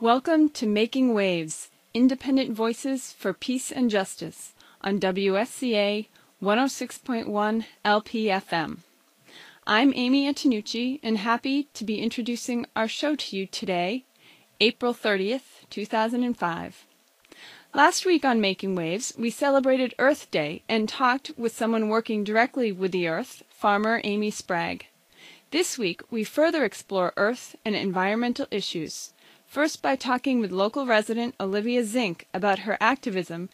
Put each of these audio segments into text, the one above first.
Welcome to Making Waves, Independent Voices for Peace and Justice on WSCA 106.1 LPFM. I'm Amy Antonucci and happy to be introducing our show to you today, April 30th, 2005. Last week on Making Waves, we celebrated Earth Day and talked with someone working directly with the earth, farmer Amy Spragg. This week, we further explore earth and environmental issues. First by talking with local resident Olivia Zink about her activism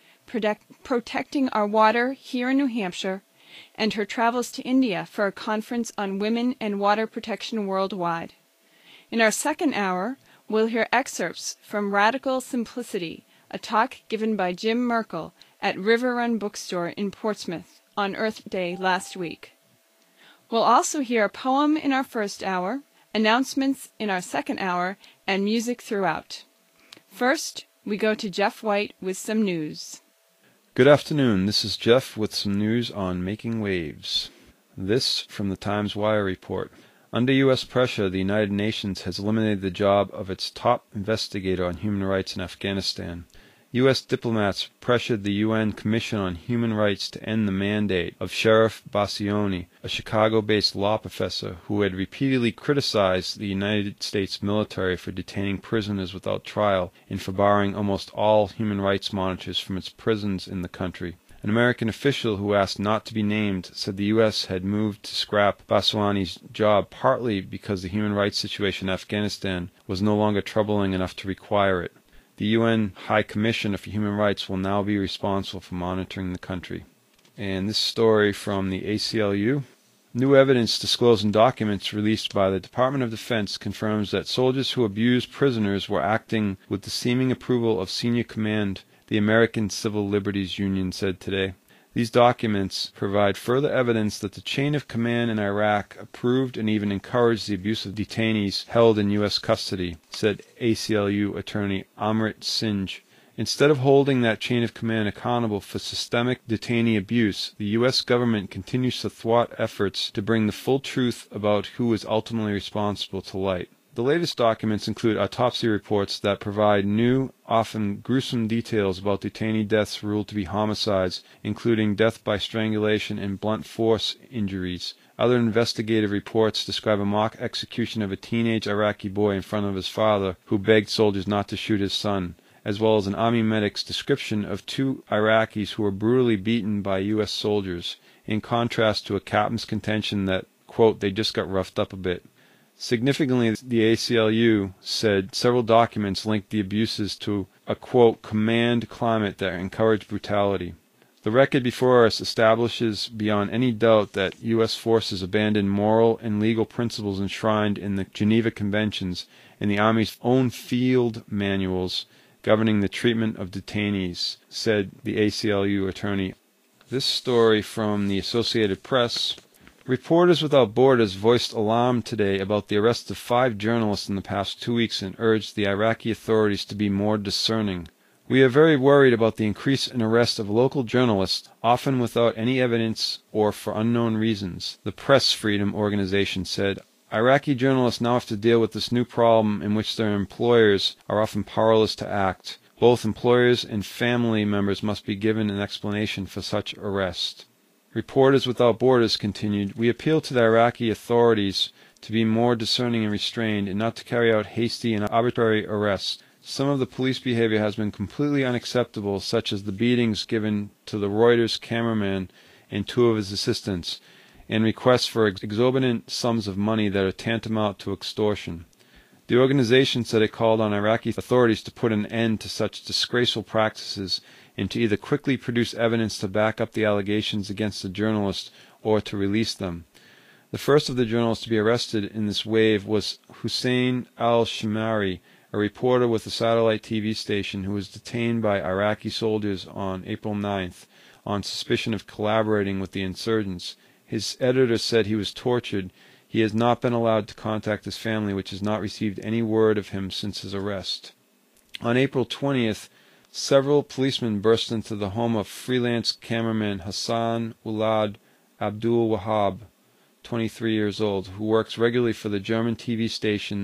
protecting our water here in New Hampshire and her travels to India for a conference on women and water protection worldwide. In our second hour, we'll hear excerpts from Radical Simplicity, a talk given by Jim Merkel at River Run Bookstore in Portsmouth on Earth Day last week. We'll also hear a poem in our first hour, announcements in our second hour, and music throughout. First, we go to Jeff White with some news. Good afternoon. This is Jeff with some news on Making Waves. This from the Times Wire report. Under U.S. pressure, the United Nations has eliminated the job of its top investigator on human rights in Afghanistan. U.S. diplomats pressured the UN Commission on Human Rights to end the mandate of Sheriff Bassioni, a Chicago-based law professor who had repeatedly criticized the United States military for detaining prisoners without trial and for barring almost all human rights monitors from its prisons in the country. An American official who asked not to be named said the U.S. had moved to scrap Bassioni's job partly because the human rights situation in Afghanistan was no longer troubling enough to require it. The UN High Commissioner for Human Rights will now be responsible for monitoring the country. And this story from the ACLU. New evidence disclosed in documents released by the Department of Defense confirms that soldiers who abused prisoners were acting with the seeming approval of senior command, the American Civil Liberties Union said today. These documents provide further evidence that the chain of command in Iraq approved and even encouraged the abuse of detainees held in U.S. custody, said ACLU attorney Amrit Singh. Instead of holding that chain of command accountable for systemic detainee abuse, the U.S. government continues to thwart efforts to bring the full truth about who is ultimately responsible to light. The latest documents include autopsy reports that provide new, often gruesome details about detainee deaths ruled to be homicides, including death by strangulation and blunt force injuries. Other investigative reports describe a mock execution of a teenage Iraqi boy in front of his father, who begged soldiers not to shoot his son, as well as an army medic's description of two Iraqis who were brutally beaten by U.S. soldiers, in contrast to a captain's contention that, quote, they just got roughed up a bit. Significantly, the ACLU said several documents linked the abuses to a, quote, command climate that encouraged brutality. The record before us establishes beyond any doubt that U.S. forces abandoned moral and legal principles enshrined in the Geneva Conventions and the Army's own field manuals governing the treatment of detainees, said the ACLU attorney. This story from the Associated Press. Reporters Without Borders voiced alarm today about the arrest of 5 journalists in the past 2 weeks and urged the Iraqi authorities to be more discerning. We are very worried about the increase in arrest of local journalists, often without any evidence or for unknown reasons, the Press Freedom Organization said. Iraqi journalists now have to deal with this new problem in which their employers are often powerless to act. Both employers and family members must be given an explanation for such arrest. Reporters Without Borders continued, we appeal to the Iraqi authorities to be more discerning and restrained and not to carry out hasty and arbitrary arrests. Some of the police behavior has been completely unacceptable, such as the beatings given to the Reuters cameraman and 2 of his assistants, and requests for exorbitant sums of money that are tantamount to extortion. The organization said it called on Iraqi authorities to put an end to such disgraceful practices and to either quickly produce evidence to back up the allegations against the journalists or to release them. The first of the journalists to be arrested in this wave was Hussein al-Shimari, a reporter with a satellite TV station who was detained by Iraqi soldiers on April 9th on suspicion of collaborating with the insurgents. His editor said he was tortured. He has not been allowed to contact his family, which has not received any word of him since his arrest. On April 20th, several policemen burst into the home of freelance cameraman Hassan Ulad Abdul Wahab, 23 years old, who works regularly for the German TV station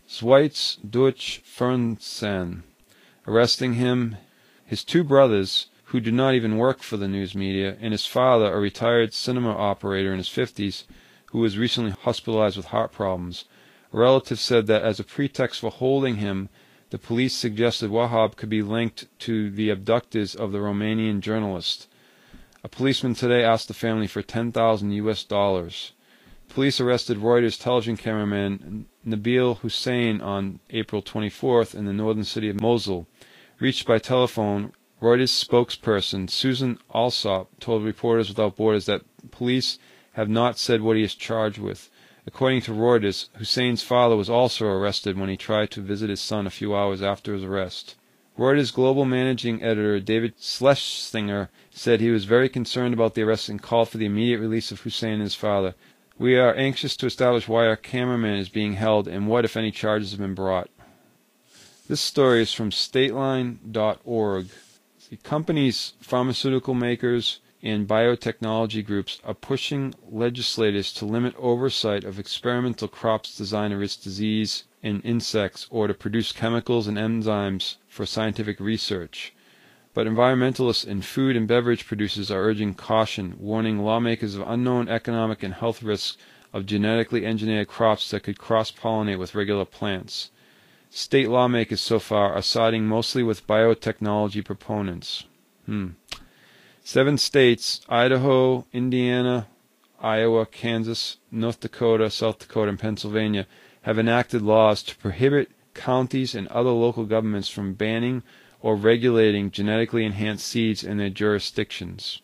Schweiz Deutsch Fernsehen, arresting him, his two brothers, who do not even work for the news media, and his father, a retired cinema operator in his 50s, who was recently hospitalized with heart problems. A relative said that as a pretext for holding him, the police suggested Wahab could be linked to the abductors of the Romanian journalist. A policeman today asked the family for $10,000. Police arrested Reuters television cameraman Nabil Hussein on April 24th in the northern city of Mosul. Reached by telephone, Reuters spokesperson Susan Alsop told Reporters Without Borders that police have not said what he is charged with. According to Reuters, Hussein's father was also arrested when he tried to visit his son a few hours after his arrest. Reuters global managing editor David Schlesinger said he was very concerned about the arrest and called for the immediate release of Hussein and his father. We are anxious to establish why our cameraman is being held and what, if any, charges have been brought. This story is from Stateline.org. The companies, pharmaceutical makers, and biotechnology groups are pushing legislators to limit oversight of experimental crops designed to risk disease in insects or to produce chemicals and enzymes for scientific research. But environmentalists and food and beverage producers are urging caution, warning lawmakers of unknown economic and health risks of genetically engineered crops that could cross-pollinate with regular plants. State lawmakers so far are siding mostly with biotechnology proponents. 7 states, Idaho, Indiana, Iowa, Kansas, North Dakota, South Dakota, and Pennsylvania, have enacted laws to prohibit counties and other local governments from banning or regulating genetically enhanced seeds in their jurisdictions.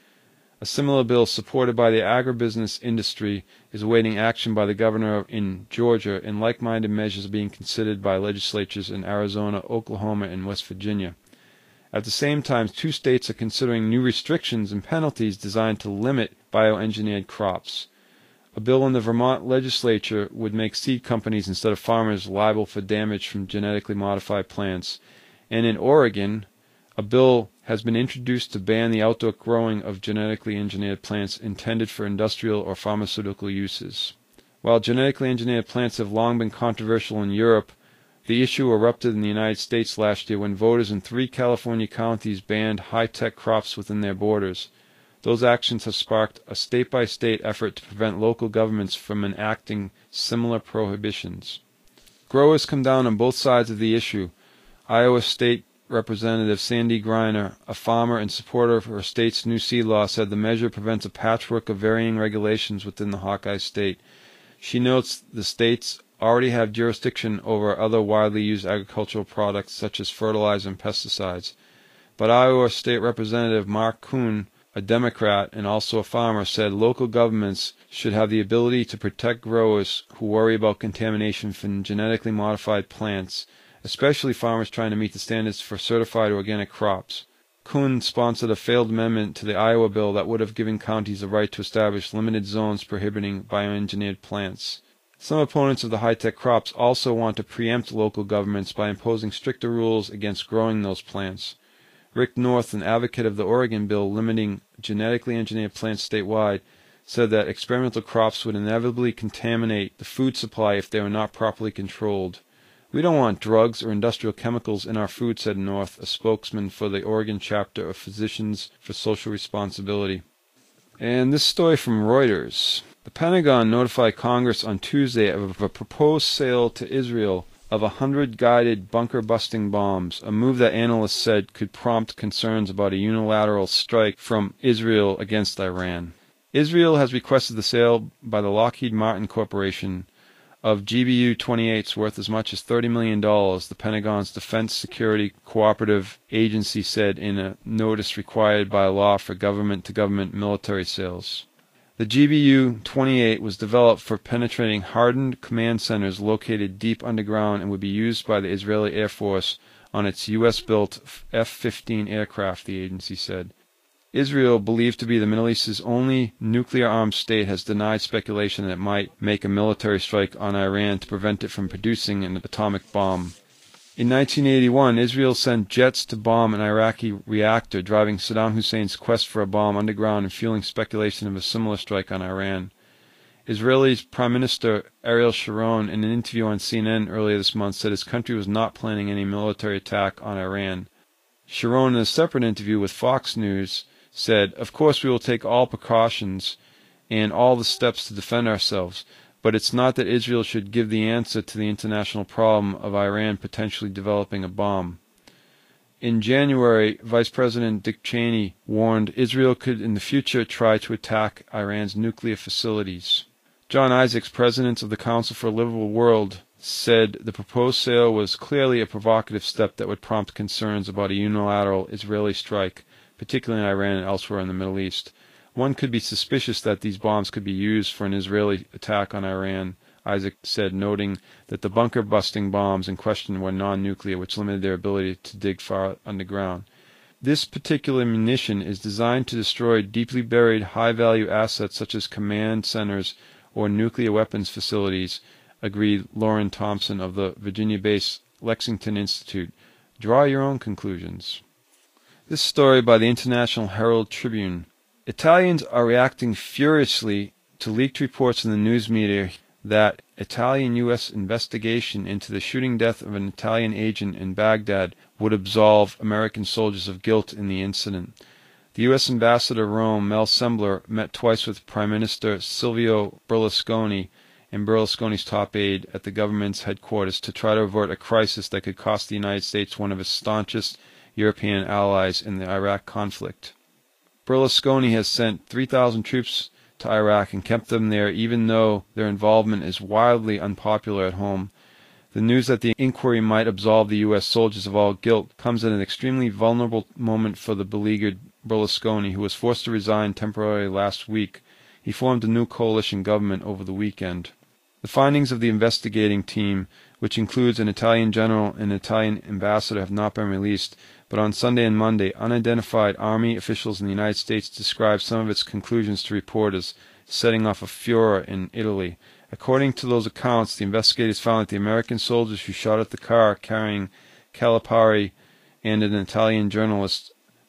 A similar bill supported by the agribusiness industry is awaiting action by the governor in Georgia, and like-minded measures are being considered by legislatures in Arizona, Oklahoma, and West Virginia. At the same time, 2 states are considering new restrictions and penalties designed to limit bioengineered crops. A bill in the Vermont legislature would make seed companies instead of farmers liable for damage from genetically modified plants. And in Oregon, a bill has been introduced to ban the outdoor growing of genetically engineered plants intended for industrial or pharmaceutical uses. While genetically engineered plants have long been controversial in Europe, the issue erupted in the United States last year when voters in 3 California counties banned high-tech crops within their borders. Those actions have sparked a state-by-state effort to prevent local governments from enacting similar prohibitions. Growers come down on both sides of the issue. Iowa State Representative Sandy Greiner, a farmer and supporter of her state's new seed law, said the measure prevents a patchwork of varying regulations within the Hawkeye state. She notes the states already have jurisdiction over other widely used agricultural products such as fertilizer and pesticides. But Iowa State Representative Mark Kuhn, a Democrat and also a farmer, said local governments should have the ability to protect growers who worry about contamination from genetically modified plants, especially farmers trying to meet the standards for certified organic crops. Kuhn sponsored a failed amendment to the Iowa bill that would have given counties the right to establish limited zones prohibiting bioengineered plants. Some opponents of the high-tech crops also want to preempt local governments by imposing stricter rules against growing those plants. Rick North, an advocate of the Oregon bill limiting genetically engineered plants statewide, said that experimental crops would inevitably contaminate the food supply if they were not properly controlled. We don't want drugs or industrial chemicals in our food, said North, a spokesman for the Oregon chapter of Physicians for Social Responsibility. And this story from Reuters. The Pentagon notified Congress on Tuesday of a proposed sale to Israel of 100 guided bunker-busting bombs, a move that analysts said could prompt concerns about a unilateral strike from Israel against Iran. Israel has requested the sale by the Lockheed Martin Corporation of GBU-28s worth as much as $30 million, the Pentagon's Defense Security Cooperative Agency said in a notice required by law for government-to-government military sales. The GBU-28 was developed for penetrating hardened command centers located deep underground and would be used by the Israeli Air Force on its U.S.-built F-15 aircraft, the agency said. Israel, believed to be the Middle East's only nuclear-armed state, has denied speculation that it might make a military strike on Iran to prevent it from producing an atomic bomb. In 1981, Israel sent jets to bomb an Iraqi reactor, driving Saddam Hussein's quest for a bomb underground and fueling speculation of a similar strike on Iran. Israeli Prime Minister Ariel Sharon, in an interview on CNN earlier this month, said his country was not planning any military attack on Iran. Sharon, in a separate interview with Fox News, said, "Of course we will take all precautions and all the steps to defend ourselves, but it's not that Israel should give the answer to the international problem of Iran potentially developing a bomb." In January, Vice President Dick Cheney warned Israel could in the future try to attack Iran's nuclear facilities. John Isaacs, president of the Council for a Livable World, said the proposed sale was clearly a provocative step that would prompt concerns about a unilateral Israeli strike, particularly in Iran and elsewhere in the Middle East. One could be suspicious that these bombs could be used for an Israeli attack on Iran, Isaac said, noting that the bunker-busting bombs in question were non-nuclear, which limited their ability to dig far underground. This particular munition is designed to destroy deeply buried high-value assets such as command centers or nuclear weapons facilities, agreed Lauren Thompson of the Virginia-based Lexington Institute. Draw your own conclusions. This story by the International Herald Tribune. Italians are reacting furiously to leaked reports in the news media that Italian-U.S. investigation into the shooting death of an Italian agent in Baghdad would absolve American soldiers of guilt in the incident. The U.S. ambassador to Rome, Mel Sembler, met twice with Prime Minister Silvio Berlusconi and Berlusconi's top aide at the government's headquarters to try to avert a crisis that could cost the United States one of its staunchest European allies in the Iraq conflict. Berlusconi has sent 3,000 troops to Iraq and kept them there even though their involvement is wildly unpopular at home. The news that the inquiry might absolve the U.S. soldiers of all guilt comes at an extremely vulnerable moment for the beleaguered Berlusconi, who was forced to resign temporarily last week. He formed a new coalition government over the weekend. The findings of the investigating team, which includes an Italian general and an Italian ambassador, have not been released, but on Sunday and Monday, unidentified army officials in the United States described some of its conclusions to reporters, setting off a furor in Italy. According to those accounts, the investigators found that the American soldiers who shot at the car carrying Calipari and an Italian journalist,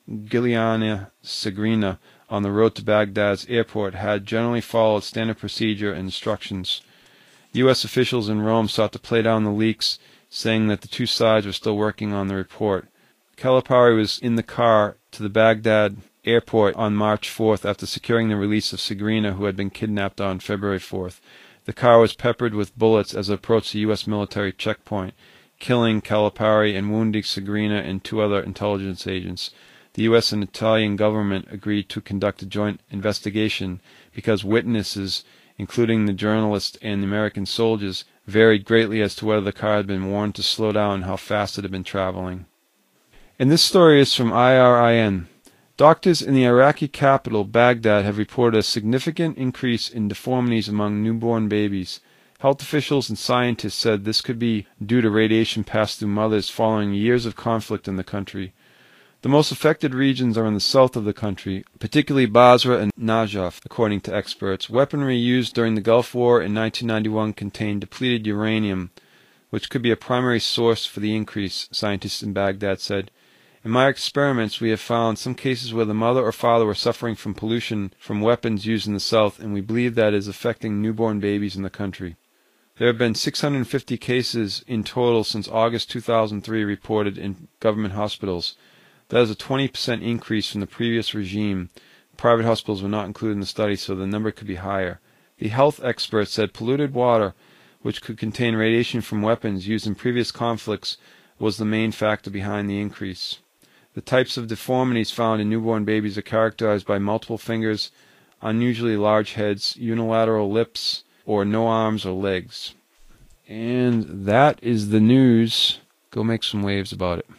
Giuliana Segrina, on the road to Baghdad's airport had generally followed standard procedure and instructions. U.S. officials in Rome sought to play down the leaks, saying that the two sides were still working on the report. Calipari was in the car to the Baghdad airport on March 4th after securing the release of Segrina, who had been kidnapped on February 4th. The car was peppered with bullets as it approached the U.S. military checkpoint, killing Calipari and wounding Segrina and two other intelligence agents. The U.S. and Italian government agreed to conduct a joint investigation because witnesses, including the journalist and the American soldiers, varied greatly as to whether the car had been warned to slow down and how fast it had been traveling. And this story is from IRIN. Doctors in the Iraqi capital, Baghdad, have reported a significant increase in deformities among newborn babies. Health officials and scientists said this could be due to radiation passed through mothers following years of conflict in the country. The most affected regions are in the south of the country, particularly Basra and Najaf, according to experts. Weaponry used during the Gulf War in 1991 contained depleted uranium, which could be a primary source for the increase, scientists in Baghdad said. In my experiments, we have found some cases where the mother or father were suffering from pollution from weapons used in the south, and we believe that is affecting newborn babies in the country. There have been 650 cases in total since August 2003 reported in government hospitals. That is a 20% increase from the previous regime. Private hospitals were not included in the study, so the number could be higher. The health experts said polluted water, which could contain radiation from weapons used in previous conflicts, was the main factor behind the increase. The types of deformities found in newborn babies are characterized by multiple fingers, unusually large heads, unilateral lips, or no arms or legs. And that is the news. Go make some waves about it.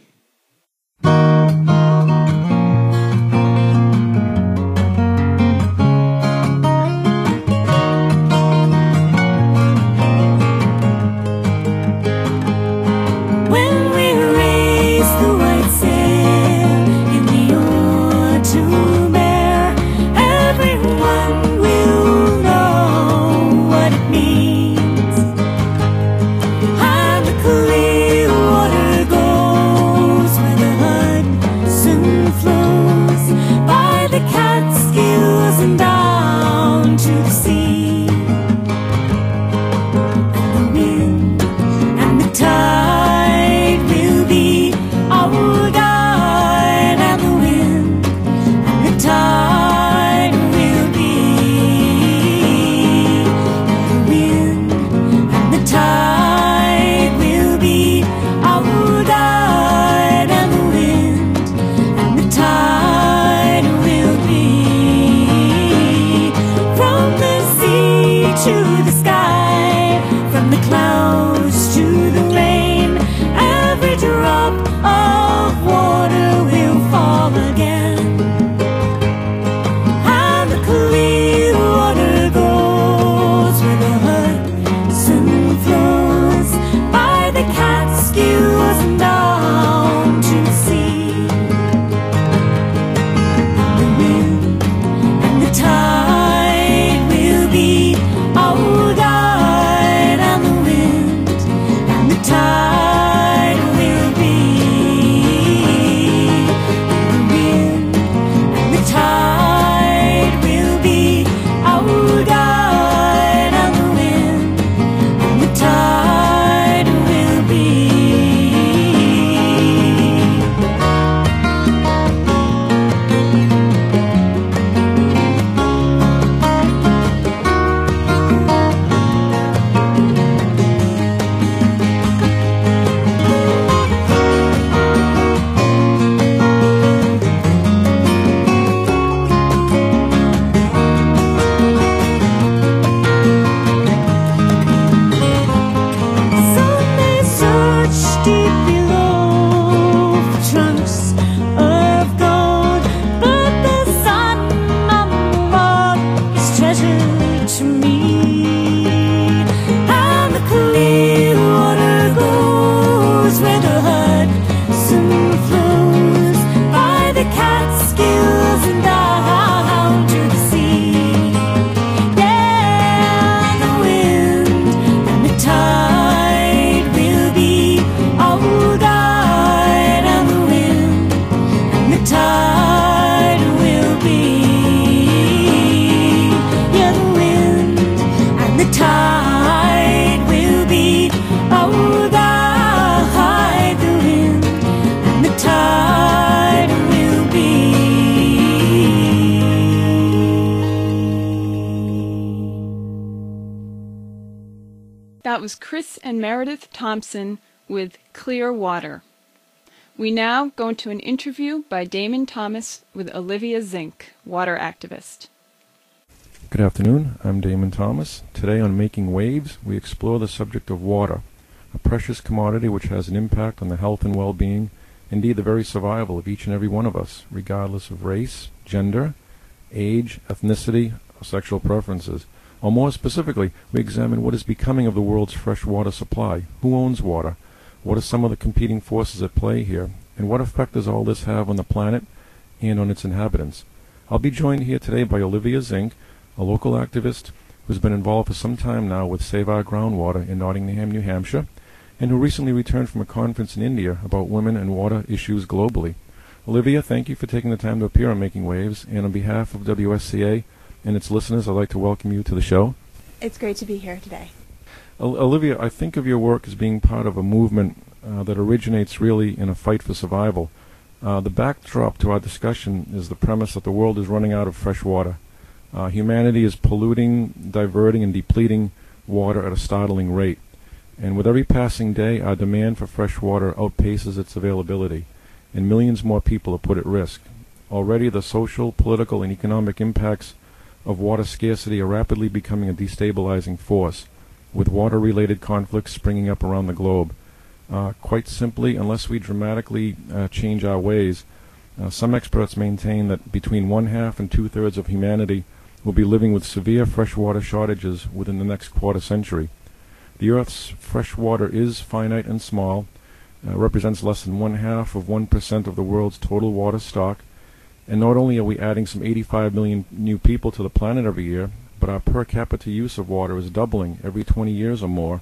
That was Chris and Meredith Thompson with Clear Water. We now go into an interview by Damon Thomas with Olivia Zink, water activist. Good afternoon, I'm Damon Thomas. Today on Making Waves, we explore the subject of water, a precious commodity which has an impact on the health and well-being, indeed the very survival of each and every one of us, regardless of race, gender, age, ethnicity, or sexual preferences. Or more specifically, we examine what is becoming of the world's fresh water supply, who owns water, what are some of the competing forces at play here, and what effect does all this have on the planet and on its inhabitants. I'll be joined here today by Olivia Zink, a local activist who's been involved for some time now with Save Our Groundwater in Nottingham, New Hampshire, and who recently returned from a conference in India about women and water issues globally. Olivia, thank you for taking the time to appear on Making Waves, and on behalf of WSCA and its listeners, I'd like to welcome you to the show. It's great to be here today. Olivia, I think of your work as being part of a movement that originates really in a fight for survival. The backdrop to our discussion is the premise that the world is running out of fresh water. Humanity is polluting, diverting, and depleting water at a startling rate. And with every passing day, our demand for fresh water outpaces its availability, and millions more people are put at risk. Already the social, political, and economic impacts of water scarcity are rapidly becoming a destabilizing force, with water-related conflicts springing up around the globe. Quite simply, unless we dramatically change our ways, some experts maintain that between 1/2 and 2/3 of humanity will be living with severe freshwater shortages within the next quarter century. The Earth's fresh water is finite and small, represents less than 0.5% of the world's total water stock, and not only are we adding some 85 million new people to the planet every year, but our per capita use of water is doubling every 20 years or more,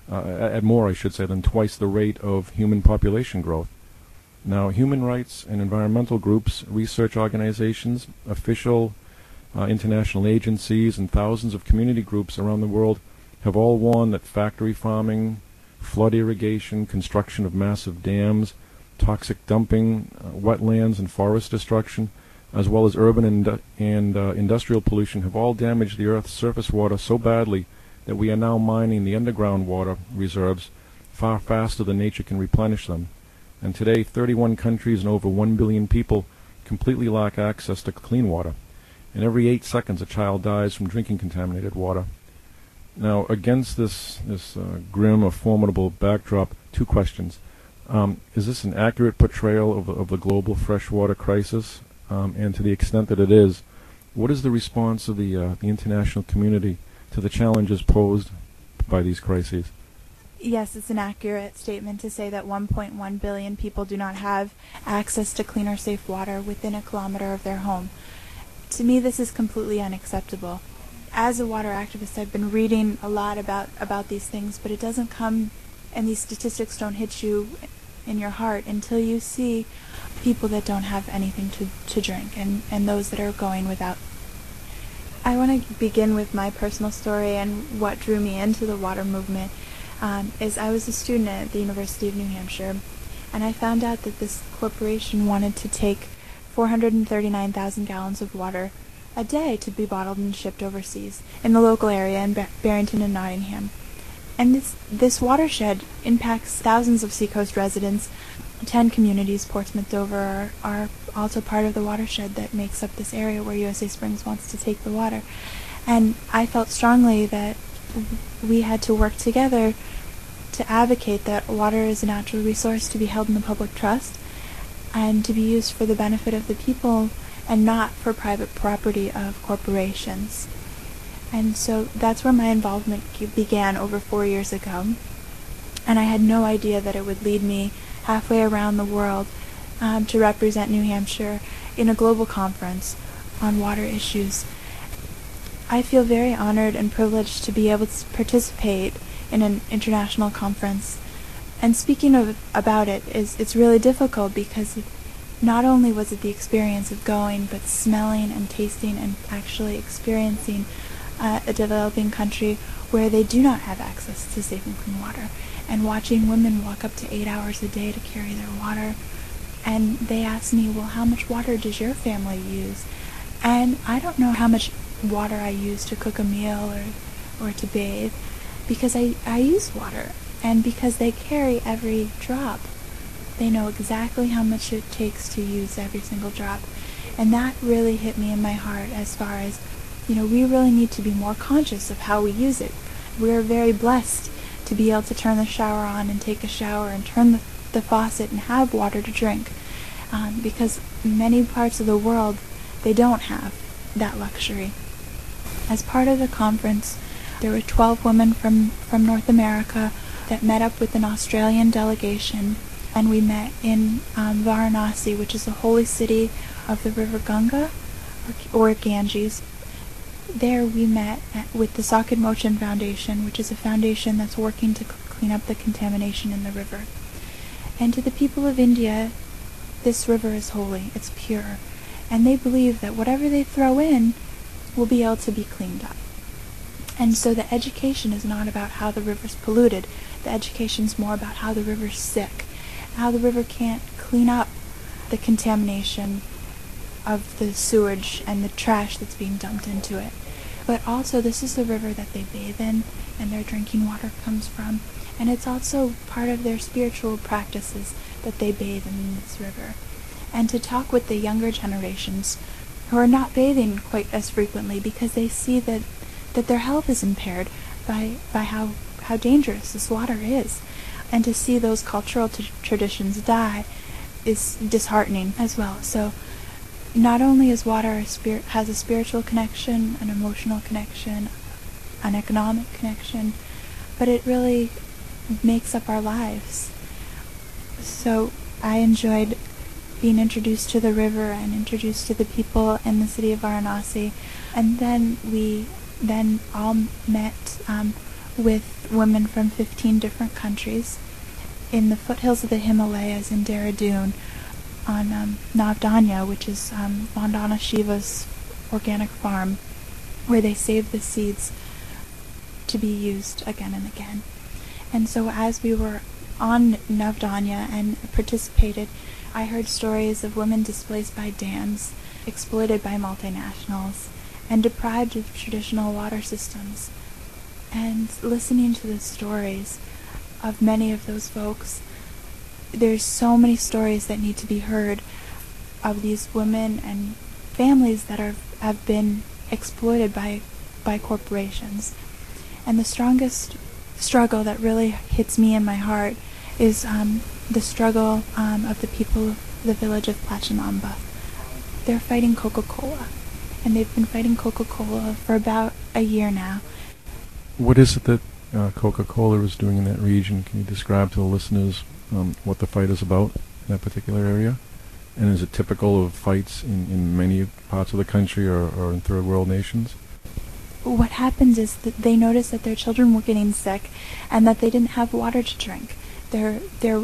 than twice the rate of human population growth. Now, human rights and environmental groups, research organizations, official international agencies, and thousands of community groups around the world have all warned that factory farming, flood irrigation, construction of massive dams, toxic dumping, wetlands and forest destruction, as well as urban and industrial pollution have all damaged the Earth's surface water so badly that we are now mining the underground water reserves far faster than nature can replenish them. And today, 31 countries and over 1 billion people completely lack access to clean water. And every 8 seconds a child dies from drinking contaminated water. Now, against this grim or formidable backdrop, two questions. Is this an accurate portrayal of the global freshwater crisis? And to the extent that it is, what is the response of the international community to the challenges posed by these crises? Yes, it's an accurate statement to say that 1.1 billion people do not have access to clean or safe water within a kilometer of their home. To me, this is completely unacceptable. As a water activist, I've been reading a lot about these things, but it doesn't come, and these statistics don't hit you in your heart until you see people that don't have anything to drink and those that are going without. I want to begin with my personal story, and what drew me into the water movement is I was a student at the University of New Hampshire, and I found out that this corporation wanted to take 439,000 gallons of water a day to be bottled and shipped overseas in the local area in Barrington and Nottingham. And this watershed impacts thousands of seacoast residents. 10 communities, Portsmouth, Dover, are also part of the watershed that makes up this area where USA Springs wants to take the water. And I felt strongly that we had to work together to advocate that water is a natural resource to be held in the public trust and to be used for the benefit of the people and not for private property of corporations. And so that's where my involvement began over 4 years ago. And I had no idea that it would lead me halfway around the world to represent New Hampshire in a global conference on water issues. I feel very honored and privileged to be able to participate in an international conference. And speaking about it, it's really difficult because not only was it the experience of going, but smelling and tasting and actually experiencing a developing country where they do not have access to safe and clean water, and watching women walk up to 8 hours a day to carry their water. And they asked me, well, how much water does your family use? And I don't know how much water I use to cook a meal or to bathe. because I use water, and because they carry every drop. They know exactly how much it takes to use every single drop. And that really hit me in my heart as far as, we really need to be more conscious of how we use it. We're very blessed to be able to turn the shower on and take a shower and turn the faucet and have water to drink. Because many parts of the world, they don't have that luxury. As part of the conference, there were 12 women from North America that met up with an Australian delegation, and we met in Varanasi, which is the holy city of the river Ganga, or Ganges. There we met with the Sakit Mochan Foundation, which is a foundation that's working to clean up the contamination in the river. And to the people of India, this river is holy, it's pure, and they believe that whatever they throw in will be able to be cleaned up. And so the education is not about how the river's polluted, the education's more about how the river's sick, how the river can't clean up the contamination of the sewage and the trash that's being dumped into it. But also, this is the river that they bathe in and their drinking water comes from, and it's also part of their spiritual practices that they bathe in this river. And to talk with the younger generations who are not bathing quite as frequently because they see that their health is impaired by how dangerous this water is, and to see those cultural traditions die is disheartening as well. So not only is water has a spiritual connection, an emotional connection, an economic connection, but it really makes up our lives. So I enjoyed being introduced to the river and introduced to the people in the city of Varanasi, and then we all met with women from 15 different countries in the foothills of the Himalayas in Dehradun on Navdanya, which is Vandana Shiva's organic farm, where they save the seeds to be used again and again. And so as we were on Navdanya and participated, I heard stories of women displaced by dams, exploited by multinationals, and deprived of traditional water systems. And listening to the stories of many of those folks, there's so many stories that need to be heard of these women and families that have been exploited by corporations. And the strongest struggle that really hits me in my heart is the struggle of the people of the village of Pachanamba. They're fighting Coca-Cola, and they've been fighting Coca-Cola for about a year now. What is it that Coca-Cola is doing in that region? Can you describe to the listeners what the fight is about in that particular area? And is it typical of fights in many parts of the country or in third world nations? What happens is that they noticed that their children were getting sick and that they didn't have water to drink. Their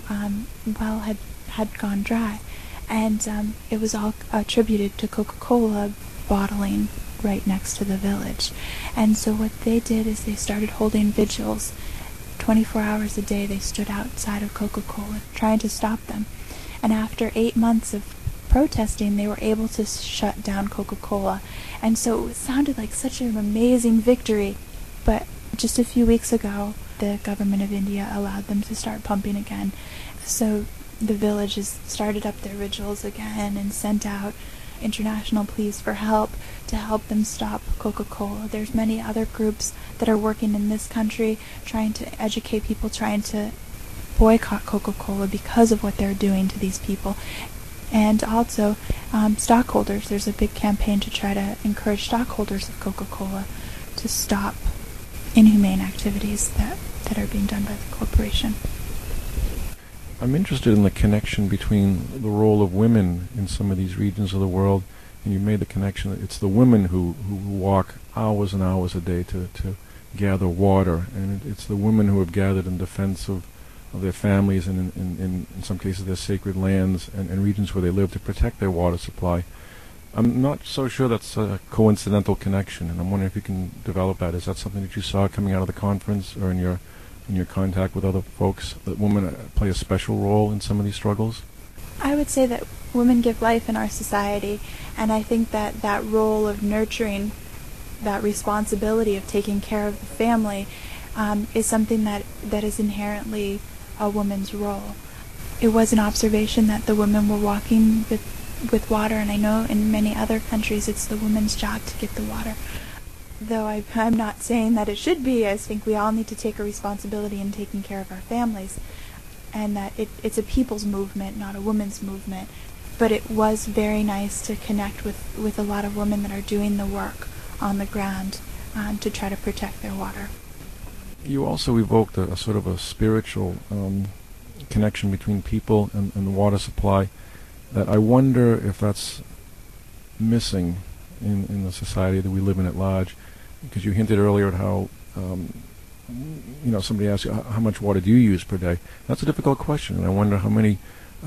well had gone dry, and it was all attributed to Coca-Cola bottling right next to the village. And so what they did is they started holding vigils 24 hours a day. They stood outside of Coca-Cola trying to stop them. And after 8 months of protesting, they were able to shut down Coca-Cola. And so it sounded like such an amazing victory. But just a few weeks ago, the government of India allowed them to start pumping again. So the villages started up their vigils again and sent out international pleas for help to help them stop Coca-Cola. There's many other groups that are working in this country trying to educate people, trying to boycott Coca-Cola because of what they're doing to these people. And also stockholders. There's a big campaign to try to encourage stockholders of Coca-Cola to stop inhumane activities that are being done by the corporation. I'm interested in the connection between the role of women in some of these regions of the world, and you made the connection that it's the women who walk hours and hours a day to gather water, and it's the women who have gathered in defense of their families and in some cases their sacred lands and regions where they live to protect their water supply. I'm not so sure that's a coincidental connection, and I'm wondering if you can develop that. Is that something that you saw coming out of the conference or in your contact with other folks, that women play a special role in some of these struggles? I would say that women give life in our society, and I think that role of nurturing, that responsibility of taking care of the family, is something that is inherently a woman's role. It was an observation that the women were walking with water, and I know in many other countries it's the woman's job to get the water. Though I'm not saying that it should be. I think we all need to take a responsibility in taking care of our families, and that it's a people's movement, not a women's movement. But it was very nice to connect with a lot of women that are doing the work on the ground to try to protect their water. You also evoked a sort of a spiritual connection between people and the water supply that I wonder if that's missing in the society that we live in at large, because you hinted earlier at how somebody asked you, how much water do you use per day? That's a difficult question, and I wonder how many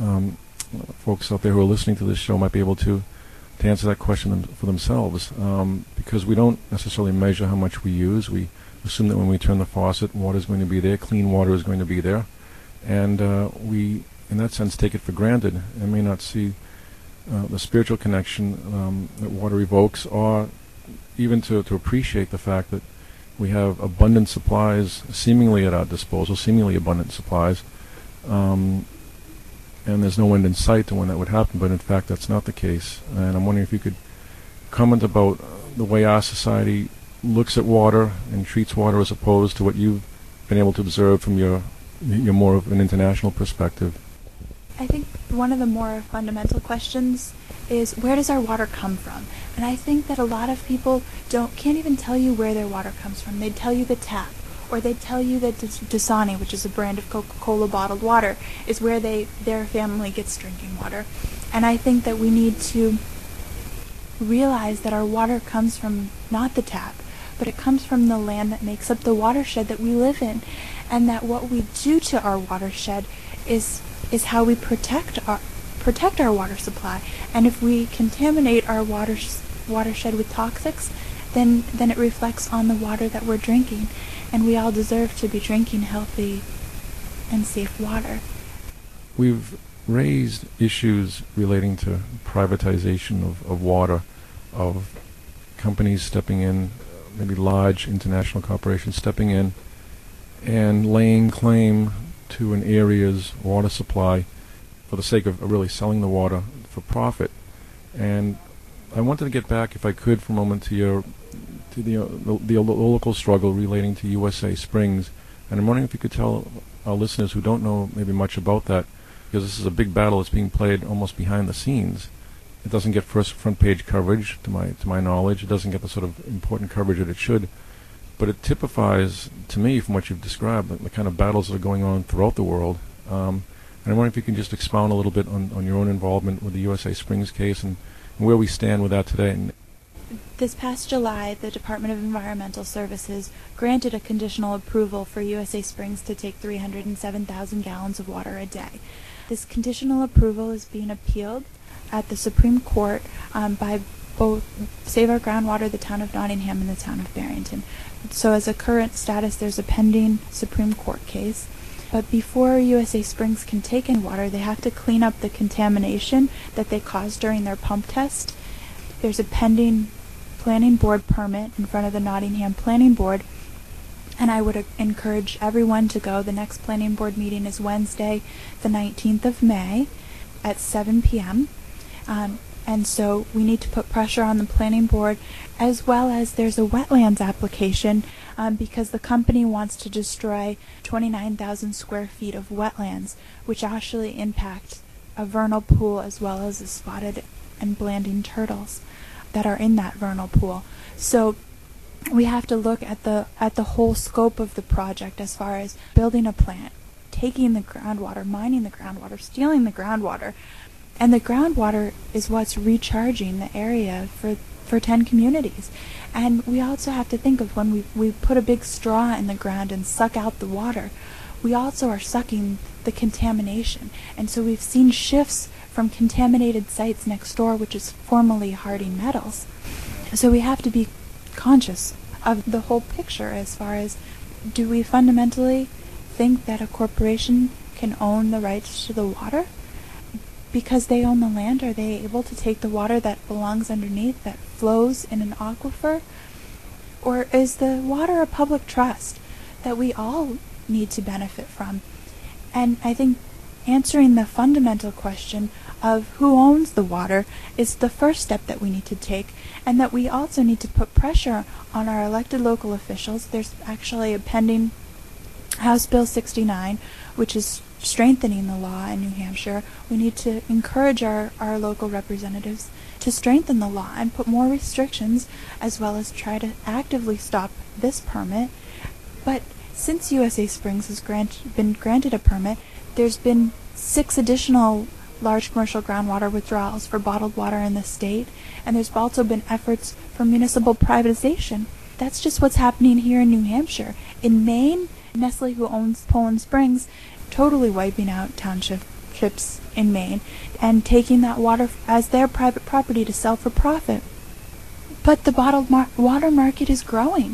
folks out there who are listening to this show might be able to answer that question for themselves, because we don't necessarily measure how much we use. We assume that when we turn the faucet, water is going to be there, clean water is going to be there, and we, in that sense, take it for granted and may not see the spiritual connection that water evokes, or even to appreciate the fact that we have abundant supplies seemingly at our disposal, seemingly abundant supplies, and there's no end in sight to when that would happen, but in fact that's not the case. And I'm wondering if you could comment about the way our society looks at water and treats water as opposed to what you've been able to observe from your more of an international perspective. I think one of the more fundamental questions is, where does our water come from? And I think that a lot of people can't even tell you where their water comes from. They'd tell you the tap, or they'd tell you that Dasani, which is a brand of Coca-Cola bottled water, is where their family gets drinking water. And I think that we need to realize that our water comes from not the tap, but it comes from the land that makes up the watershed that we live in, and that what we do to our watershed is how we protect our water supply. And if we contaminate our watershed with toxics, then it reflects on the water that we're drinking, and we all deserve to be drinking healthy and safe water. We've raised issues relating to privatization of water, of companies stepping in, maybe large international corporations stepping in and laying claim to an area's water supply for the sake of really selling the water for profit. And I wanted to get back, if I could, for a moment to the local struggle relating to USA Springs. And I'm wondering if you could tell our listeners who don't know maybe much about that, because this is a big battle that's being played almost behind the scenes. It doesn't get front page coverage, to my knowledge. It doesn't get the sort of important coverage that it should. But it typifies, to me, from what you've described, the kind of battles that are going on throughout the world. And I wonder if you can just expound a little bit on your own involvement with the USA Springs case and where we stand with that today. This past July, the Department of Environmental Services granted a conditional approval for USA Springs to take 307,000 gallons of water a day. This conditional approval is being appealed at the Supreme Court by both Save Our Groundwater, the town of Nottingham, and the town of Barrington. So as a current status, there's a pending Supreme Court case. But before USA Springs can take in water, they have to clean up the contamination that they caused during their pump test. There's a pending planning board permit in front of the Nottingham Planning Board, and I would encourage everyone to go. The next planning board meeting is Wednesday, the 19th of May at 7 p.m. And so we need to put pressure on the planning board, as well as there's a wetlands application because the company wants to destroy 29,000 square feet of wetlands, which actually impact a vernal pool as well as the spotted and blanding turtles that are in that vernal pool. So we have to look at the whole scope of the project as far as building a plant, taking the groundwater, mining the groundwater, stealing the groundwater. And the groundwater is what's recharging the area for 10 communities. And we also have to think of when we put a big straw in the ground and suck out the water, we also are sucking the contamination. And so we've seen shifts from contaminated sites next door, which is formerly Harding Metals. So we have to be conscious of the whole picture as far as, do we fundamentally think that a corporation can own the rights to the water? Because they own the land, are they able to take the water that belongs underneath, that flows in an aquifer? Or is the water a public trust? that we all need to benefit from. And I think answering the fundamental question of who owns the water is the first step that we need to take, and that we also need to put pressure on our elected local officials. There's actually a pending House Bill 69, which is strengthening the law in New Hampshire. We need to encourage our local representatives to strengthen the law and put more restrictions, as well as try to actively stop this permit. But since USA Springs has been granted a permit, there's been 6 additional large commercial groundwater withdrawals for bottled water in the state, and there's also been efforts for municipal privatization. That's just what's happening here in New Hampshire. In Maine, Nestle, who owns Poland Springs, totally wiping out townships in Maine and taking that water as their private property to sell for profit. But the bottled water market is growing.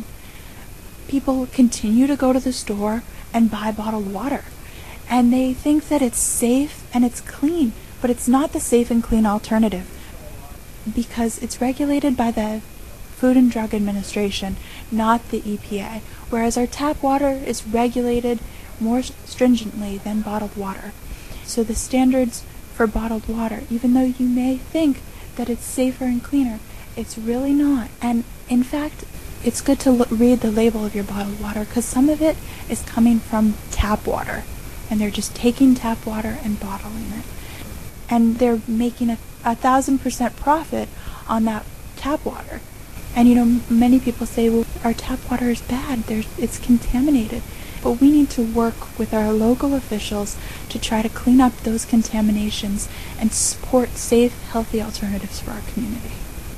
People continue to go to the store and buy bottled water, and they think that it's safe and it's clean, but it's not the safe and clean alternative, because it's regulated by the Food and Drug Administration, not the EPA, whereas our tap water is regulated more stringently than bottled water. So the standards for bottled water, even though you may think that it's safer and cleaner, it's really not. And in fact, it's good to read the label of your bottled water, because some of it is coming from tap water, and they're just taking tap water and bottling it. And they're making a 1,000% profit on that tap water. And many people say, well, our tap water is bad, it's contaminated. But we need to work with our local officials to try to clean up those contaminations and support safe, healthy alternatives for our community.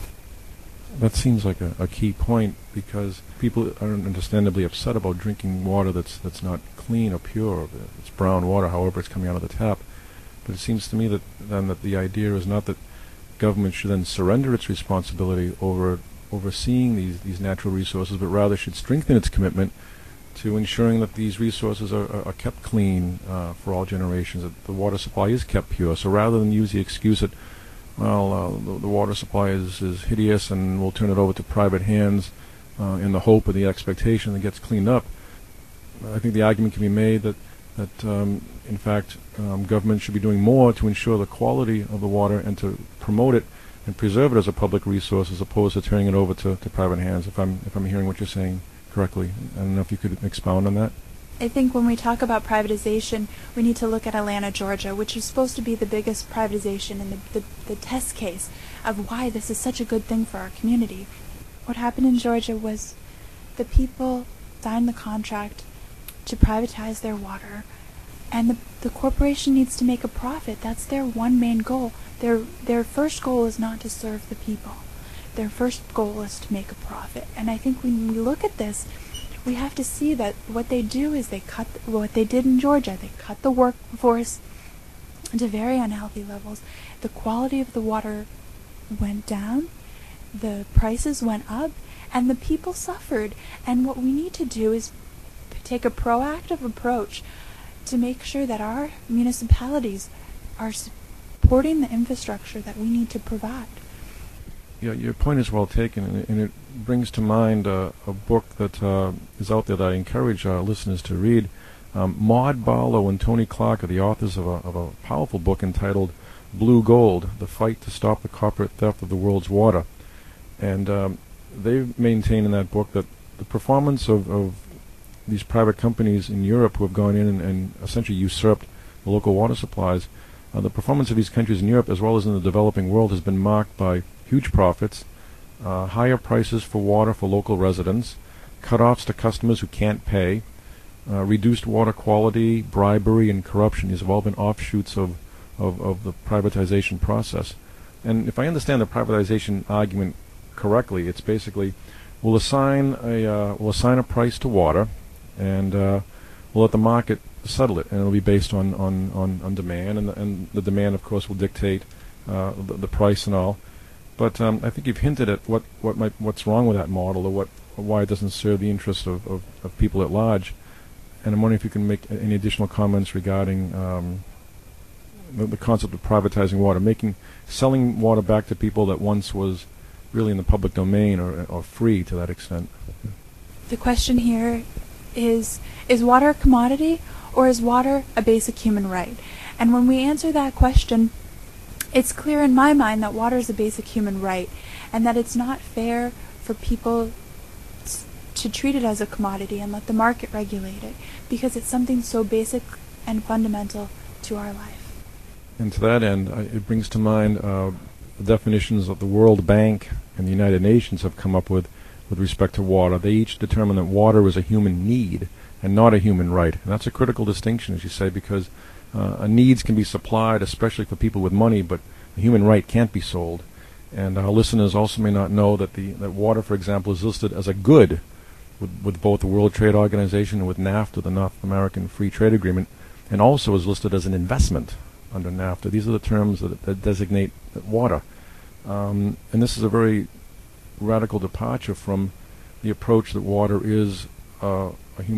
That seems like a key point, because people are understandably upset about drinking water that's not clean or pure. It's brown water, however it's coming out of the tap. But it seems to me that the idea is not that government should then surrender its responsibility over overseeing these natural resources, but rather should strengthen its commitment to ensuring that these resources are kept clean for all generations, that the water supply is kept pure. So rather than use the excuse that, the water supply is hideous and we'll turn it over to private hands in the hope or the expectation that it gets cleaned up, I think the argument can be made that in fact, government should be doing more to ensure the quality of the water and to promote it and preserve it as a public resource, as opposed to turning it over to private hands. If I'm hearing what you're saying correctly, I don't know if you could expound on that. I think when we talk about privatization, we need to look at Atlanta, Georgia, which is supposed to be the biggest privatization and the test case of why this is such a good thing for our community. What happened in Georgia was the people signed the contract to privatize their water, and the corporation needs to make a profit. That's their one main goal. Their first goal is not to serve the people. Their first goal is to make a profit. And I think when we look at this, we have to see that what they do is what they did in Georgia. They cut the workforce to very unhealthy levels. The quality of the water went down, the prices went up, and the people suffered. And what we need to do is take a proactive approach to make sure that our municipalities are supporting the infrastructure that we need to provide. Yeah, your point is well taken, and it brings to mind a book that is out there that I encourage our listeners to read. Maud Barlow and Tony Clark are the authors of a powerful book entitled Blue Gold, The Fight to Stop the Corporate Theft of the World's Water. And they maintain in that book that the performance of these private companies in Europe who have gone in and essentially usurped the local water supplies, the performance of these countries in Europe as well as in the developing world has been marked by huge profits, higher prices for water for local residents, cut-offs to customers who can't pay, reduced water quality, bribery, and corruption. These have all been offshoots of the privatization process. And if I understand the privatization argument correctly, it's basically we'll assign a price to water, and we'll let the market settle it, and it'll be based on demand, and the demand, of course, will dictate the price and all. But I think you've hinted at what's wrong with that model, or why it doesn't serve the interests of people at large. And I'm wondering if you can make any additional comments regarding the concept of privatizing water, selling water back to people that once was really in the public domain or free to that extent. The question here is water a commodity, or is water a basic human right? And when we answer that question, it's clear in my mind that water is a basic human right, and that it's not fair for people to treat it as a commodity and let the market regulate it, because it's something so basic and fundamental to our life. And to that end, it brings to mind the definitions that the World Bank and the United Nations have come up with respect to water. They each determine that water is a human need and not a human right. And that's a critical distinction, as you say, because needs can be supplied, especially for people with money, but the human right can't be sold. And our listeners also may not know that that water, for example, is listed as a good with both the World Trade Organization and with NAFTA, the North American Free Trade Agreement, and also is listed as an investment under NAFTA. These are the terms that designate water. And this is a very radical departure from the approach that water is a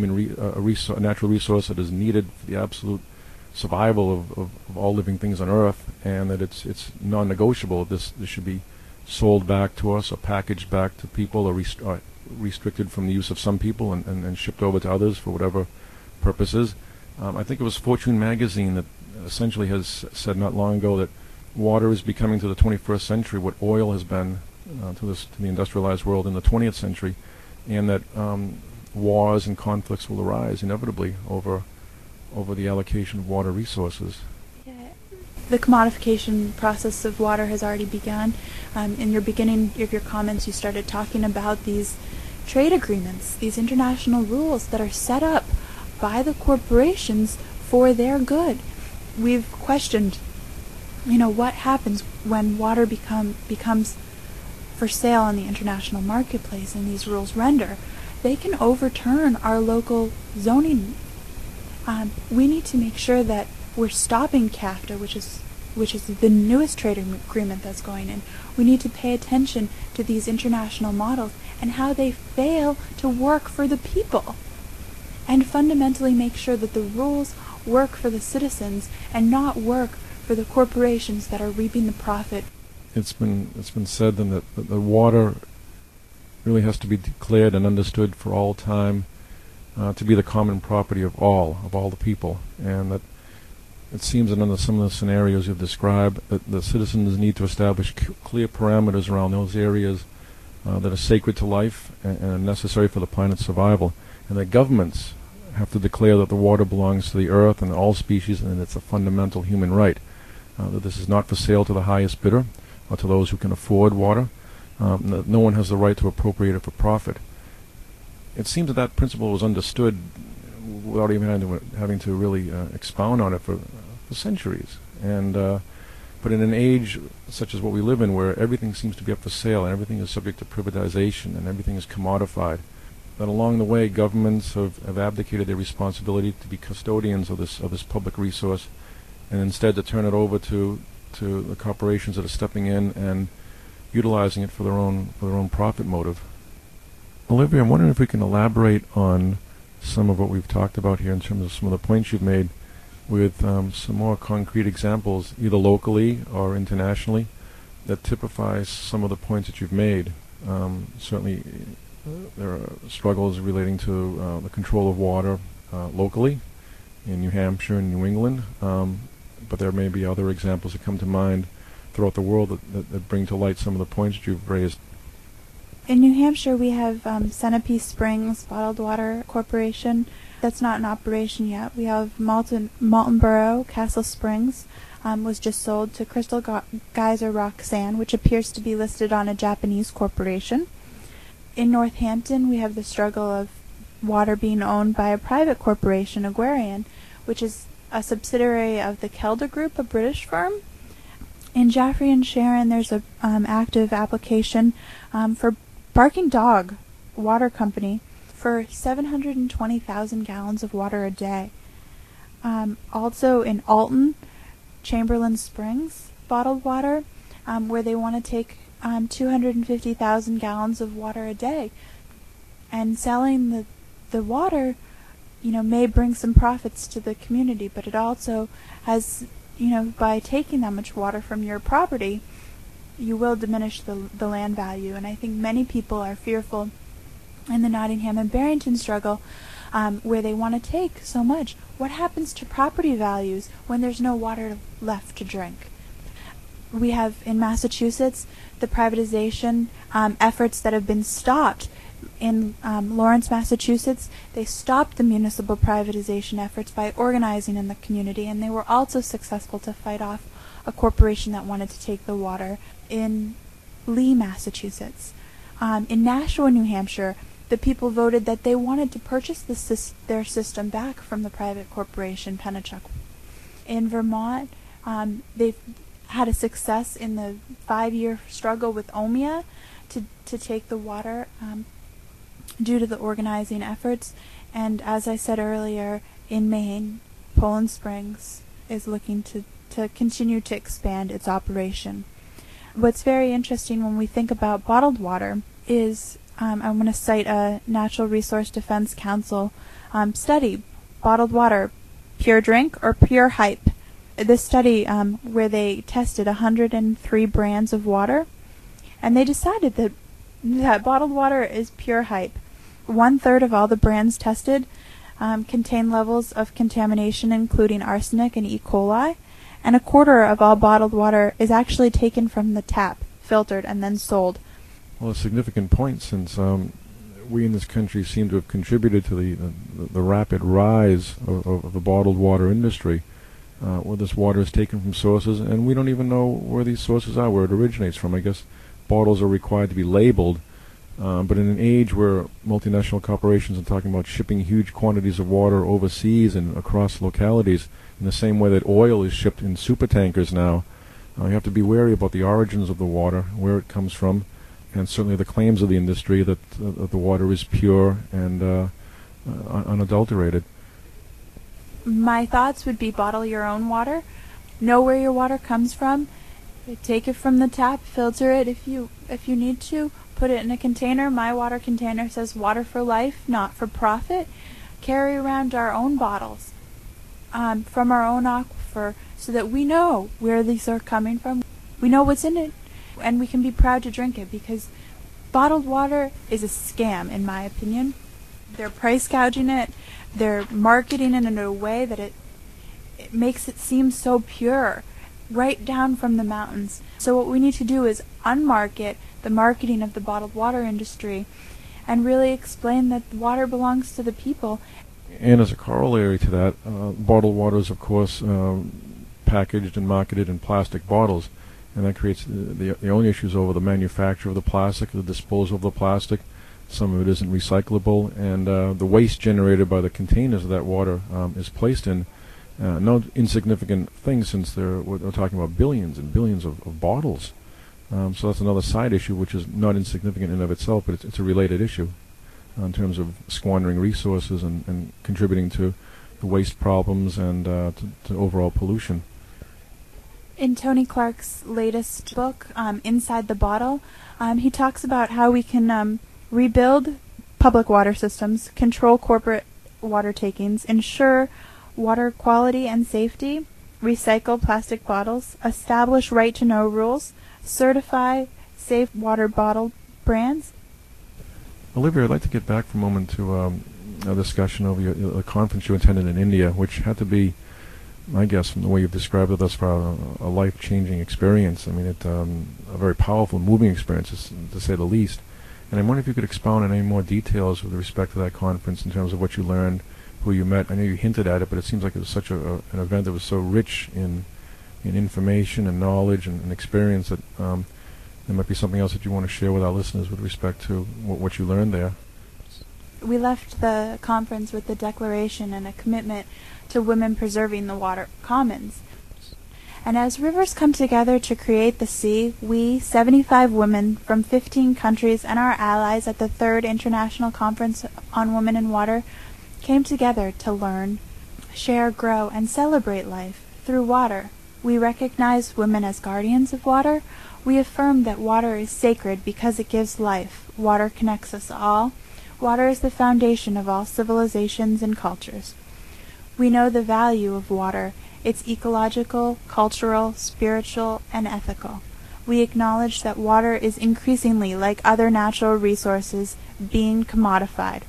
natural resource that is needed for the absolute survival of all living things on Earth, and that it's non-negotiable. This should be sold back to us or packaged back to people, or restricted from the use of some people and shipped over to others for whatever purposes. I think it was Fortune magazine that essentially has said not long ago that water is becoming to the 21st century what oil has been to the industrialized world in the 20th century, and that wars and conflicts will arise inevitably over the allocation of water resources. The commodification process of water has already begun. In your beginning of your comments, you started talking about these trade agreements, these international rules that are set up by the corporations for their good. We've questioned, what happens when water becomes for sale in the international marketplace, and these rules render. They can overturn our local zoning. We need to make sure that we're stopping CAFTA, which is the newest trade agreement that's going in. We need to pay attention to these international models and how they fail to work for the people, and fundamentally make sure that the rules work for the citizens and not work for the corporations that are reaping the profit. It's been said then that the water really has to be declared and understood for all time to be the common property of all the people, and that it seems that under some of the scenarios you've described, that the citizens need to establish clear parameters around those areas that are sacred to life and are necessary for the planet's survival, and that governments have to declare that the water belongs to the earth and all species, and it's a fundamental human right, that this is not for sale to the highest bidder or to those who can afford water, that no one has the right to appropriate it for profit. It seems that principle was understood without even having to really expound on it for centuries. And but in an age such as what we live in, where everything seems to be up for sale and everything is subject to privatization and everything is commodified, that along the way governments have abdicated their responsibility to be custodians of this public resource, and instead to turn it over to the corporations that are stepping in and utilizing it for their own profit motive. Olivia, I'm wondering if we can elaborate on some of what we've talked about here in terms of some of the points you've made, with some more concrete examples, either locally or internationally, that typifies some of the points that you've made. Certainly, there are struggles relating to the control of water locally in New Hampshire and New England, but there may be other examples that come to mind throughout the world that bring to light some of the points that you've raised. In New Hampshire, we have Centerpiece Springs Bottled Water Corporation. That's not in operation yet. We have Maltonborough Castle Springs was just sold to Crystal Geyser Roxanne, which appears to be listed on a Japanese corporation. In Northampton, we have the struggle of water being owned by a private corporation, Aquarian, which is a subsidiary of the Kelda Group, a British firm. In Jaffrey and Sharon, there's a active application for Barking Dog Water Company for 720,000 gallons of water a day. Also in Alton, Chamberlain Springs bottled water, where they want to take 250,000 gallons of water a day. And selling the water, may bring some profits to the community, but it also has, by taking that much water from your property, you will diminish the land value. And I think many people are fearful in the Nottingham and Barrington struggle where they want to take so much. What happens to property values when there's no water left to drink? We have in Massachusetts the privatization efforts that have been stopped. In Lawrence, Massachusetts, they stopped the municipal privatization efforts by organizing in the community, and they were also successful to fight off a corporation that wanted to take the water. In Lee, Massachusetts, in Nashua, New Hampshire, the people voted that they wanted to purchase their system back from the private corporation Pennachuck. In Vermont, they've had a success in the 5-year struggle with OMIA to take the water due to the organizing efforts. And as I said earlier, in Maine, Poland Springs is looking to continue to expand its operation. What's very interesting when we think about bottled water is, I'm going to cite a Natural Resource Defense Council study, bottled water, pure drink or pure hype. This study where they tested 103 brands of water, and they decided that bottled water is pure hype. 1/3 of all the brands tested contain levels of contamination including arsenic and E. coli, and 1/4 of all bottled water is actually taken from the tap, filtered, and then sold. Well, a significant point, since we in this country seem to have contributed to the rapid rise of the bottled water industry, where this water is taken from sources, and we don't even know where these sources are, where it originates from. I guess bottles are required to be labeled, but in an age where multinational corporations are talking about shipping huge quantities of water overseas and across localities, in the same way that oil is shipped in supertankers now, you have to be wary about the origins of the water, where it comes from, and certainly the claims of the industry that the water is pure and unadulterated. My thoughts would be bottle your own water, know where your water comes from, take it from the tap, filter it if you need to, put it in a container. My water container says water for life, not for profit. Carry around our own bottles from our own aquifer so that we know where these are coming from. We know what's in it, and we can be proud to drink it, because bottled water is a scam, in my opinion. They're price gouging it. They're marketing it in a way that it makes it seem so pure, right down from the mountains. So what we need to do is unmarket the marketing of the bottled water industry and really explain that water belongs to the people. And as a corollary to that, bottled water is, of course, packaged and marketed in plastic bottles, and that creates the only issues over the manufacture of the plastic, the disposal of the plastic. Some of it isn't recyclable, and the waste generated by the containers that water is placed in, no insignificant thing, since we're talking about billions and billions of bottles. So that's another side issue, which is not insignificant in and of itself, but it's a related issue in terms of squandering resources and contributing to the waste problems and to overall pollution. In Tony Clark's latest book, Inside the Bottle, he talks about how we can rebuild public water systems, control corporate water takings, ensure water quality and safety, recycle plastic bottles, establish right-to-know rules, certify safe water bottle brands. Olivia, I'd like to get back for a moment to a discussion of the conference you attended in India, which had to be, I guess, from the way you've described it thus far, a life-changing experience. I mean, a very powerful, moving experience, to say the least. And I wonder if you could expound on any more details with respect to that conference in terms of what you learned, who you met. I know you hinted at it, but it seems like it was such an event that was so rich in information and knowledge and experience that there might be something else that you want to share with our listeners with respect to what you learned there. We left the conference with a declaration and a commitment to women preserving the water commons. And as rivers come together to create the sea, we, 75 women from 15 countries and our allies at the 3rd International Conference on Women and Water, came together to learn, share, grow, and celebrate life through water. We recognize women as guardians of water. We affirm that water is sacred because it gives life. Water connects us all. Water is the foundation of all civilizations and cultures. We know the value of water. It's ecological, cultural, spiritual, and ethical. We acknowledge that water is increasingly, like other natural resources, being commodified.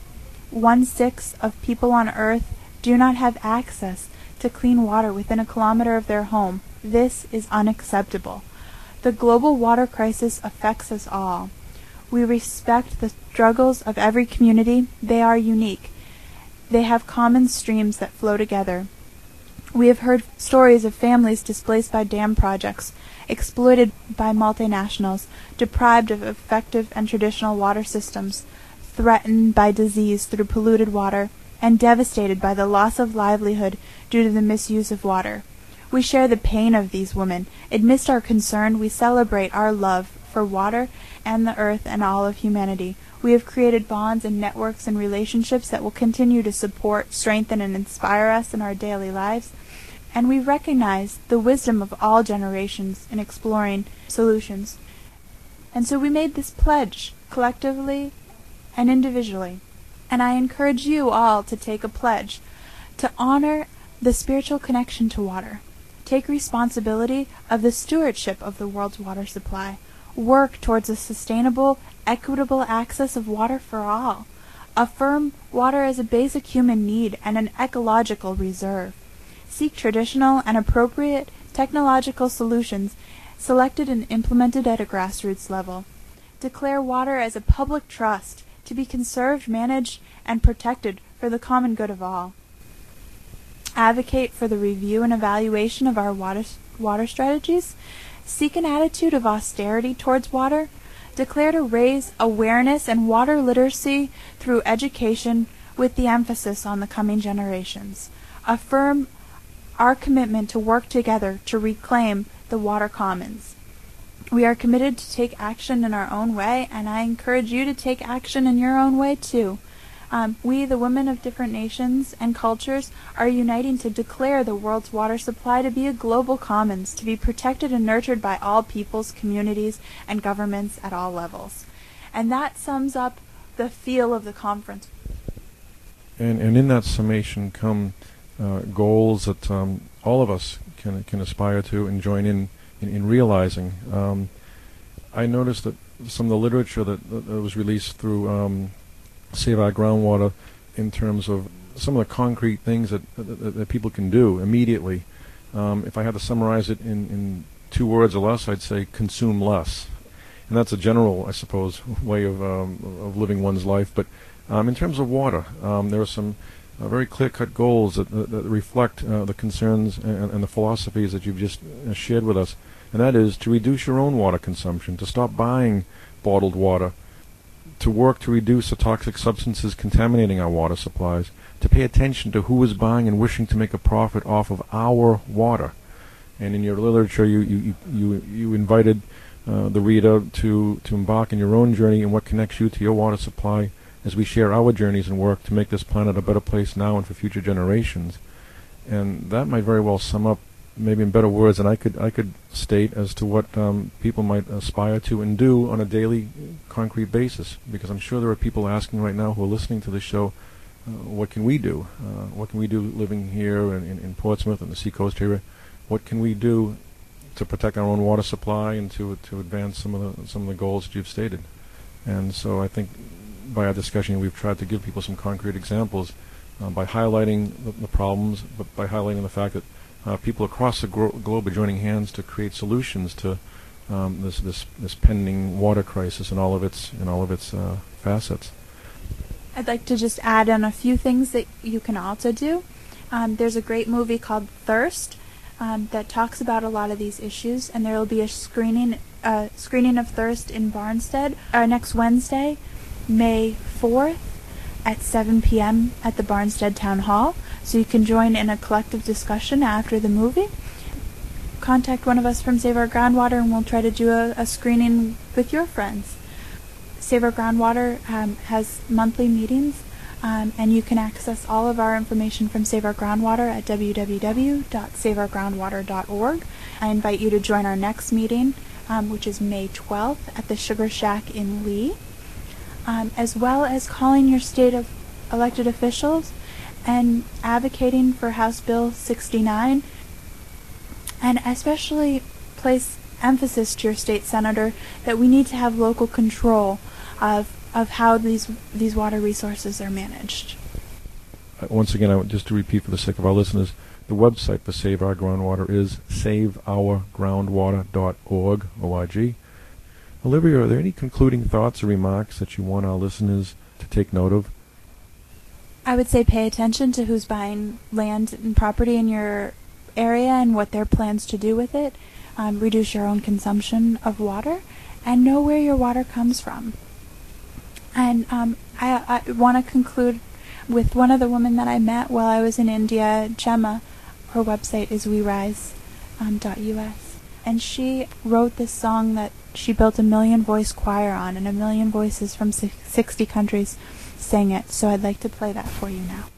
1/6 of people on Earth do not have access to clean water within a kilometer of their home. This is unacceptable. The global water crisis affects us all. We respect the struggles of every community. They are unique. They have common streams that flow together. We have heard stories of families displaced by dam projects, exploited by multinationals, deprived of effective and traditional water systems, threatened by disease through polluted water, and devastated by the loss of livelihood due to the misuse of water. We share the pain of these women. Amidst our concern, we celebrate our love for water and the earth and all of humanity. We have created bonds and networks and relationships that will continue to support, strengthen, and inspire us in our daily lives. And we recognize the wisdom of all generations in exploring solutions. And so we made this pledge, collectively and individually. And I encourage you all to take a pledge to honor the spiritual connection to water. Take responsibility of the stewardship of the world's water supply. Work towards a sustainable, equitable access of water for all. Affirm water as a basic human need and an ecological reserve. Seek traditional and appropriate technological solutions selected and implemented at a grassroots level. Declare water as a public trust to be conserved, managed, and protected for the common good of all. Advocate for the review and evaluation of our water strategies. Seek an attitude of austerity towards water. Declare to raise awareness and water literacy through education with the emphasis on the coming generations. Affirm our commitment to work together to reclaim the water commons. We are committed to take action in our own way, and I encourage you to take action in your own way too. We, the women of different nations and cultures, are uniting to declare the world's water supply to be a global commons, to be protected and nurtured by all peoples, communities, and governments at all levels. And that sums up the feel of the conference. And in that summation come goals that all of us can aspire to and join in realizing. I noticed that some of the literature that was released through Save Our Groundwater in terms of some of the concrete things that people can do immediately. If I had to summarize it in 2 words or less, I'd say consume less. And that's a general, I suppose, way of living one's life. But in terms of water, there are some very clear-cut goals that reflect the concerns and the philosophies that you've just shared with us. And that is to reduce your own water consumption, to stop buying bottled water, to work to reduce the toxic substances contaminating our water supplies, to pay attention to who is buying and wishing to make a profit off of our water. And in your literature, you invited the reader to embark on your own journey and what connects you to your water supply as we share our journeys and work to make this planet a better place now and for future generations. And that might very well sum up, maybe in better words than I could state, as to what people might aspire to and do on a daily, concrete basis. Because I'm sure there are people asking right now who are listening to this show, what can we do? What can we do living here in Portsmouth and the Seacoast area? What can we do to protect our own water supply and to advance some of the goals that you've stated? And so I think by our discussion we've tried to give people some concrete examples by highlighting the problems, but by highlighting the fact that people across the globe are joining hands to create solutions to this pending water crisis and all of its facets. I'd like to just add in a few things that you can also do. There's a great movie called Thirst that talks about a lot of these issues, and there will be a screening of Thirst in Barnstead next Wednesday, May 4th at 7 p.m. at the Barnstead Town Hall, so you can join in a collective discussion after the movie. Contact one of us from Save Our Groundwater and we'll try to do a screening with your friends. Save Our Groundwater has monthly meetings, and you can access all of our information from Save Our Groundwater at www.saveourgroundwater.org. I invite you to join our next meeting, which is May 12th at the Sugar Shack in Lee, as well as calling your state of elected officials and advocating for House Bill 69, and especially place emphasis to your state senator that we need to have local control of of how these water resources are managed. Once again, just to repeat for the sake of our listeners, the website for Save Our Groundwater is saveourgroundwater.org, O-R-G. Olivia, are there any concluding thoughts or remarks that you want our listeners to take note of? I would say pay attention to who's buying land and property in your area and what their plans to do with it. Reduce your own consumption of water, and know where your water comes from. And I want to conclude with one of the women that I met while I was in India, Gemma. Her website is werise.us. And she wrote this song that she built a 1,000,000-voice choir on, and 1,000,000 voices from 60 countries sang it. So I'd like to play that for you now.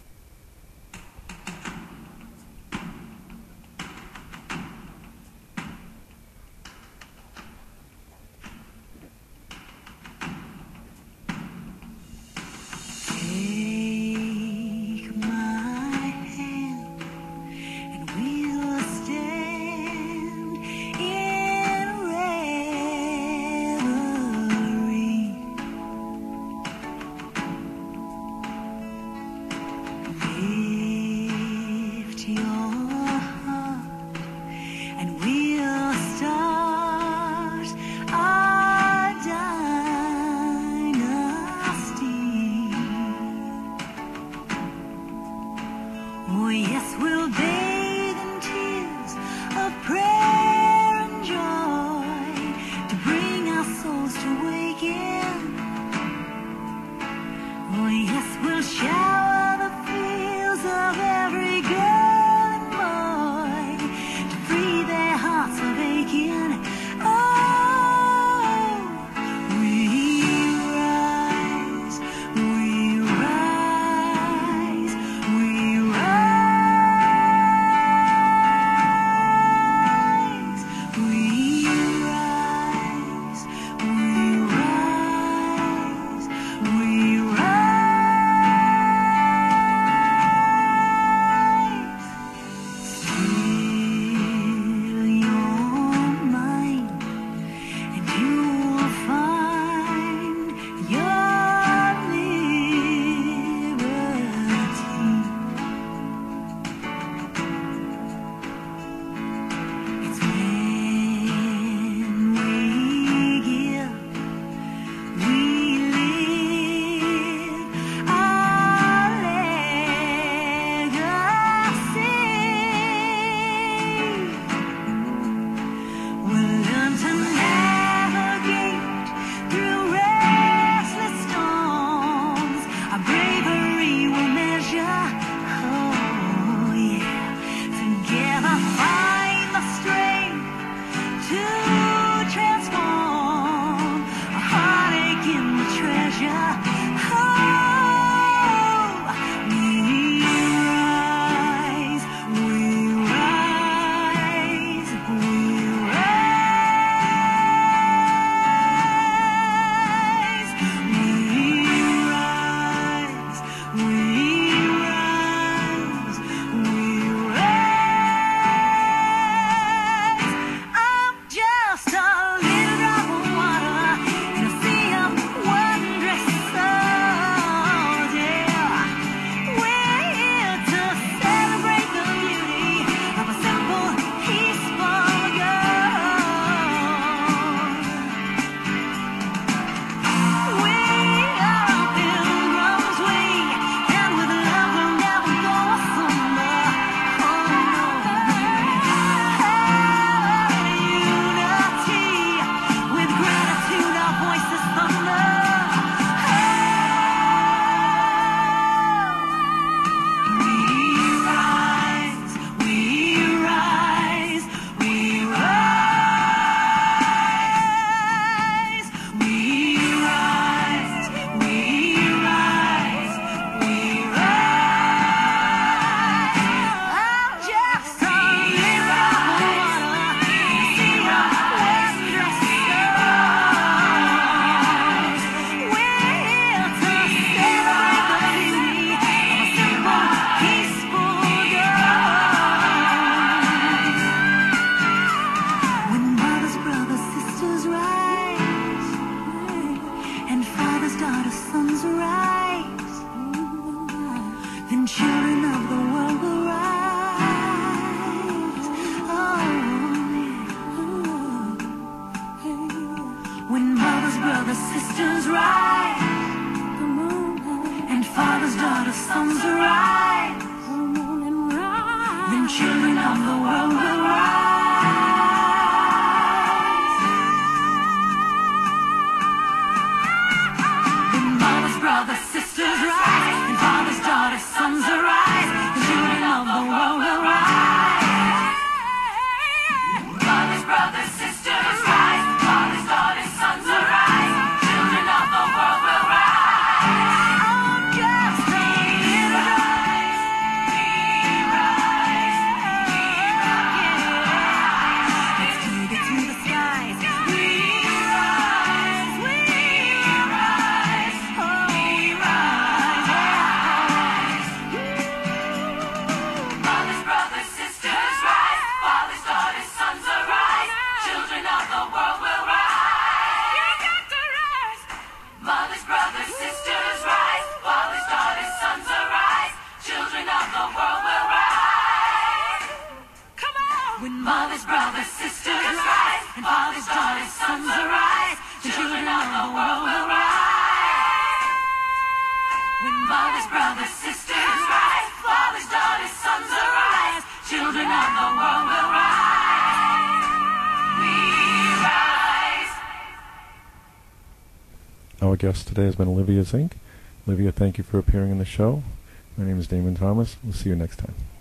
brothers, sisters rise. And fathers, daughters, sons arise. Then children of the world will rise. Then mothers, brothers, sisters rise. And fathers, daughters, sons arise. The children of the world will rise. Mothers, brothers, sisters rise. Fathers, daughters, sons arise. Children of the world will rise. Oh, just we rise. We rise. We rise. Let's take it to the skies. We rise. We rise. Oh, we rise. Mothers, brothers, sisters rise. Fathers, daughters, sons arise. Children of the world will rise. You got to rise. Mothers, brothers, sisters rise. Fathers, daughters, sons arise. Children of the world will rise. Come on. When mothers, brothers, sisters rise. And fathers, daughters, sons arise. The children of the world will rise. When mothers, brothers, sisters rise. Fathers, daughters, sons arise. Children of the world will rise. We rise. Our guest today has been Olivia Zink. Olivia, thank you for appearing in the show. My name is Damon Thomas. We'll see you next time.